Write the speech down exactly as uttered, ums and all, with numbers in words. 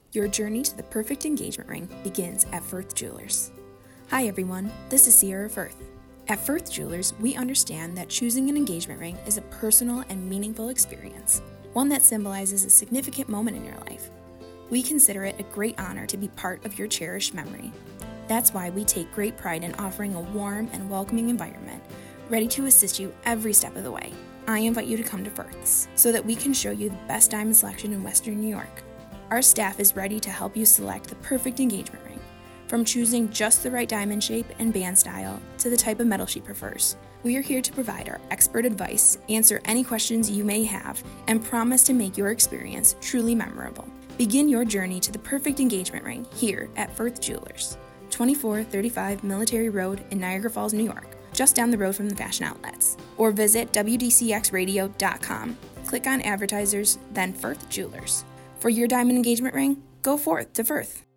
Your journey to the perfect engagement ring begins at Firth Jewelers. Hi everyone, this is Sierra Firth. At Firth Jewelers, we understand that choosing an engagement ring is a personal and meaningful experience, one that symbolizes a significant moment in your life. We consider it a great honor to be part of your cherished memory. That's why we take great pride in offering a warm and welcoming environment, ready to assist you every step of the way. I invite you to come to Firth's so that we can show you the best diamond selection in Western New York. Our staff is ready to help you select the perfect engagement ring, from choosing just the right diamond shape and band style to the type of metal she prefers. We are here to provide our expert advice, answer any questions you may have, and promise to make your experience truly memorable. Begin your journey to the perfect engagement ring here at Firth Jewelers, twenty-four thirty-five Military Road in Niagara Falls, New York, just down the road from the fashion outlets. Or visit W D C X radio dot com, click on advertisers, then Firth Jewelers. For your diamond engagement ring, go forth to Firth.